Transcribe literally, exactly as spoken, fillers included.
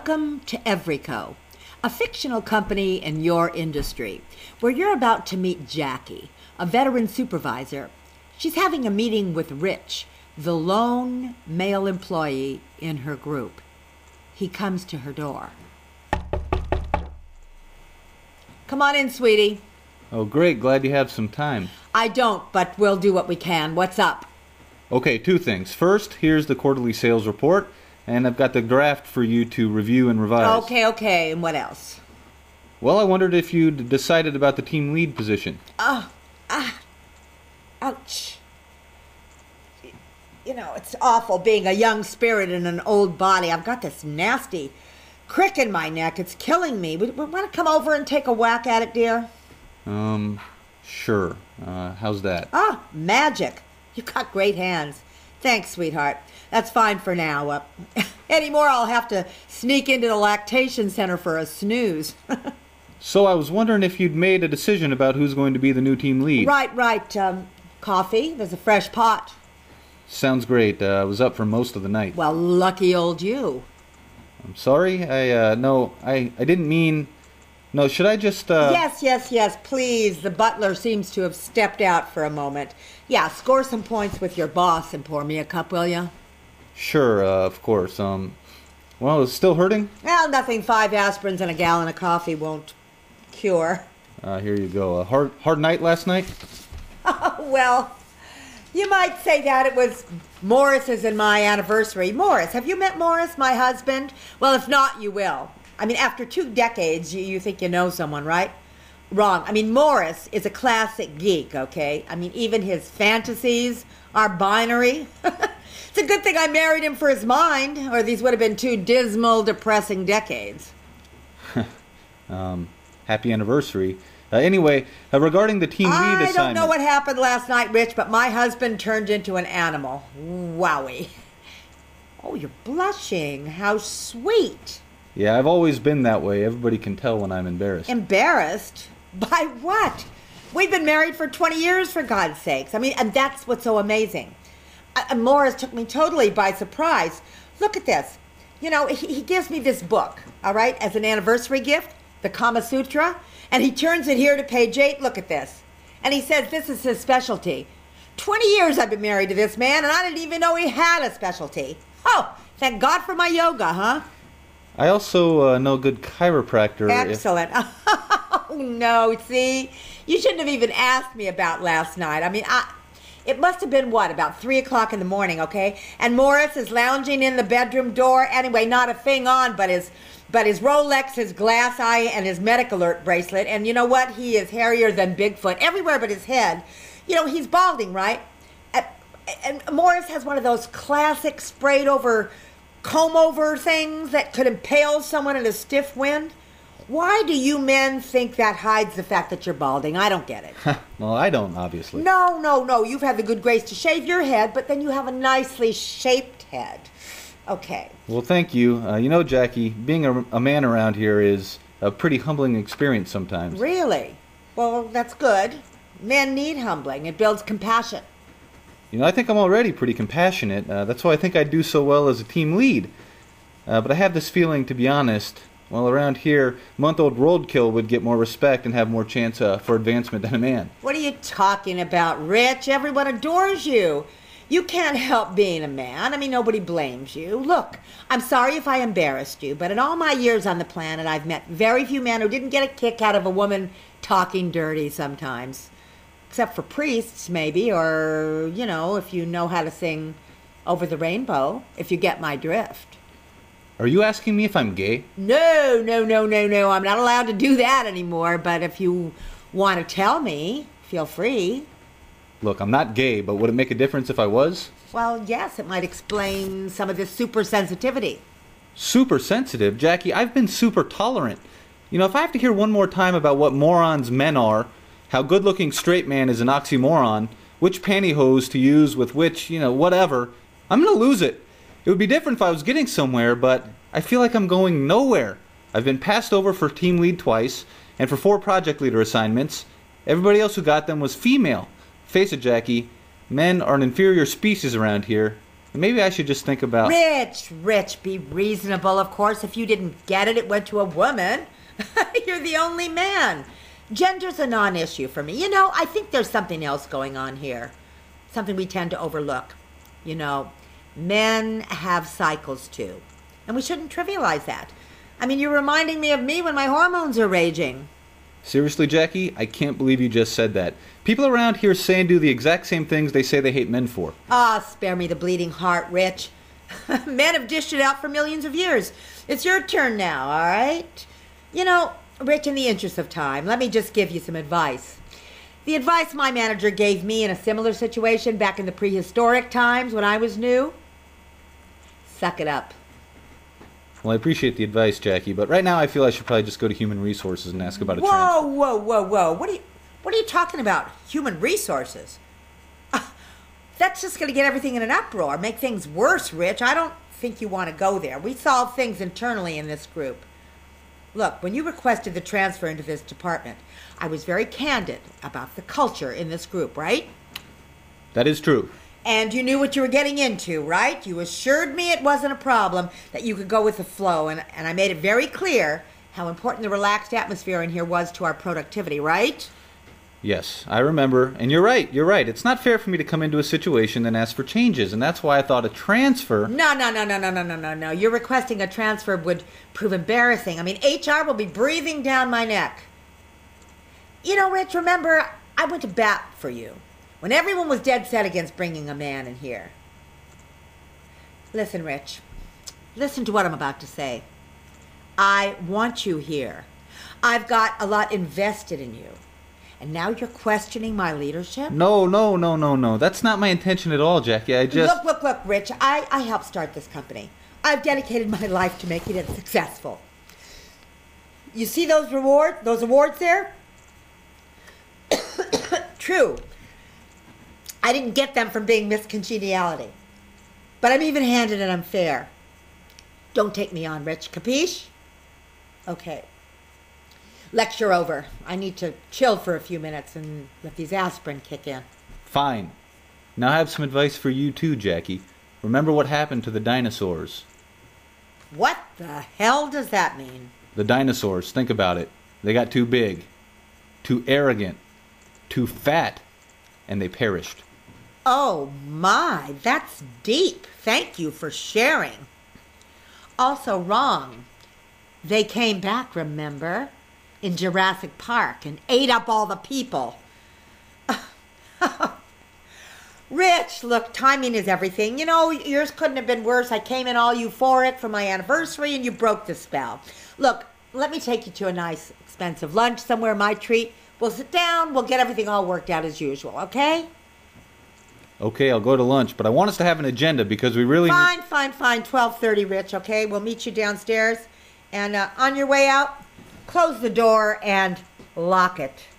Welcome to Everyco, a fictional company in your industry, where you're about to meet Jackie, a veteran supervisor. She's having a meeting with Rich, the lone male employee in her group. He comes to her door. Come on in, sweetie. Oh, great. Glad you have some time. I don't, but we'll do what we can. What's up? Okay, two things. First, here's the quarterly sales report, and I've got the draft for you to review and revise. Okay, okay. And what else? Well, I wondered if you'd decided about the team lead position. Oh, ah, ouch. You know, it's awful being a young spirit in an old body. I've got this nasty crick in my neck. It's killing me. We, we want to come over and take a whack at it, dear? Um, sure. Uh, how's that? Oh, magic. You've got great hands. Thanks, sweetheart. That's fine for now. Uh, anymore, I'll have to sneak into the lactation center for a snooze. So I was wondering if you'd made a decision about who's going to be the new team lead. Right, right. Um, coffee? There's a fresh pot. Sounds great. Uh, I was up for most of the night. Well, lucky old you. I'm sorry. I, uh, no, I, I didn't mean... No, should I just, uh... Yes, yes, yes, please. The butler seems to have stepped out for a moment. Yeah, score some points with your boss and pour me a cup, will you? Sure, uh, of course. Um, well, it's still hurting? Well, nothing five aspirins and a gallon of coffee won't cure. Uh, here you go. A hard, hard night last night? Oh, well, you might say that. It was Morris's and my anniversary. Morris, have you met Morris, my husband? Well, if not, you will. I mean, after two decades, you, you think you know someone, right? Wrong. I mean, Morris is a classic geek, okay? I mean, even his fantasies are binary. It's a good thing I married him for his mind, or these would have been two dismal, depressing decades. um, happy anniversary. Uh, anyway, uh, regarding the team lead I assignment... I don't know what happened last night, Rich, but my husband turned into an animal. Wowie. Oh, you're blushing. How sweet. Yeah, I've always been that way. Everybody can tell when I'm embarrassed. Embarrassed? By what? We've been married for twenty years, for God's sakes. I mean, and that's what's so amazing. Uh, Morris took me totally by surprise. Look at this. You know, he, he gives me this book, all right, as an anniversary gift, the Kama Sutra, and he turns it here to page eight. Look at this. And he says this is his specialty. twenty years I've been married to this man, and I didn't even know he had a specialty. Oh, thank God for my yoga, huh? I also uh, know a good chiropractor. Excellent. If... Oh, no, see? You shouldn't have even asked me about last night. I mean, I... It must have been, what, about three o'clock in the morning, okay? And Morris is lounging in the bedroom door. Anyway, not a thing on but his but his Rolex, his glass eye, and his Medic Alert bracelet. And you know what? He is hairier than Bigfoot everywhere but his head. You know, he's balding, right? And, and Morris has one of those classic sprayed-over, comb-over things that could impale someone in a stiff wind. Why do you men think that hides the fact that you're balding? I don't get it. Well, I don't, obviously. No, no, no. You've had the good grace to shave your head, but then you have a nicely shaped head. Okay. Well, thank you. Uh, you know, Jackie, being a, a man around here is a pretty humbling experience sometimes. Really? Well, that's good. Men need humbling. It builds compassion. You know, I think I'm already pretty compassionate. Uh, that's why I think I do so well as a team lead. Uh, but I have this feeling, to be honest... Well, around here, month-old roadkill would get more respect and have more chance uh, for advancement than a man. What are you talking about, Rich? Everyone adores you. You can't help being a man. I mean, nobody blames you. Look, I'm sorry if I embarrassed you, but in all my years on the planet, I've met very few men who didn't get a kick out of a woman talking dirty sometimes. Except for priests, maybe, or, you know, if you know how to sing Over the Rainbow, if you get my drift. Are you asking me if I'm gay? No, no, no, no, no. I'm not allowed to do that anymore, but if you want to tell me, feel free. Look, I'm not gay, but would it make a difference if I was? Well, yes, it might explain some of this super sensitivity. Super sensitive? Jackie, I've been super tolerant. You know, if I have to hear one more time about what morons men are, how good-looking straight man is an oxymoron, which pantyhose to use with which, you know, whatever, I'm gonna lose it. It would be different if I was getting somewhere, but I feel like I'm going nowhere. I've been passed over for team lead twice, and for four project leader assignments. Everybody else who got them was female. Face it, Jackie, men are an inferior species around here. Maybe I should just think about... Rich, Rich, be reasonable, of course. If you didn't get it, it went to a woman. You're the only man. Gender's a non-issue for me. You know, I think there's something else going on here. Something we tend to overlook. You know, men have cycles too. And we shouldn't trivialize that. I mean, you're reminding me of me when my hormones are raging. Seriously, Jackie? I can't believe you just said that. People around here say and do the exact same things they say they hate men for. Ah, spare me the bleeding heart, Rich. Men have dished it out for millions of years. It's your turn now, all right? You know, Rich, in the interest of time, let me just give you some advice. The advice my manager gave me in a similar situation back in the prehistoric times when I was new. Suck it up. Well, I appreciate the advice, Jackie, but right now I feel I should probably just go to Human Resources and ask about a Whoa, transfer. whoa, whoa, whoa. What are you, what are you talking about? Human Resources? Uh, that's just going to get everything in an uproar, make things worse, Rich. I don't think you want to go there. We solve things internally in this group. Look, when you requested the transfer into this department, I was very candid about the culture in this group, right? That is true. And you knew what you were getting into, right? You assured me it wasn't a problem, that you could go with the flow, and, and I made it very clear how important the relaxed atmosphere in here was to our productivity, right? Yes, I remember. And you're right, you're right. It's not fair for me to come into a situation and ask for changes, and that's why I thought a transfer... No, no, no, no, no, no, no, no, no. You're requesting a transfer would prove embarrassing. I mean, H R will be breathing down my neck. You know, Rich, remember, I went to bat for you when everyone was dead set against bringing a man in here. Listen, Rich, listen to what I'm about to say. I want you here. I've got a lot invested in you. And now you're questioning my leadership? No, no, no, no, no. That's not my intention at all, Jackie. I just... Look, look, look, Rich. I, I helped start this company. I've dedicated my life to making it successful. You see those rewards, those awards there? True. I didn't get them from being Miss Congeniality. But I'm even-handed and I'm fair. Don't take me on, Rich. Capiche? Okay. Lecture over. I need to chill for a few minutes and let these aspirin kick in. Fine. Now I have some advice for you too, Jackie. Remember what happened to the dinosaurs. What the hell does that mean? The dinosaurs, think about it. They got too big, too arrogant, too fat, and they perished. Oh my, that's deep. Thank you for sharing. Also wrong. They came back, remember? In Jurassic Park and ate up all the people. Rich, look, timing is everything. You know, yours couldn't have been worse. I came in all euphoric for my anniversary and you broke the spell. Look, let me take you to a nice, expensive lunch somewhere, my treat. We'll sit down, we'll get everything all worked out as usual, okay? Okay, I'll go to lunch, but I want us to have an agenda because we really... Fine, fine, fine. twelve thirty, Rich, okay? We'll meet you downstairs. And uh, on your way out, close the door and lock it.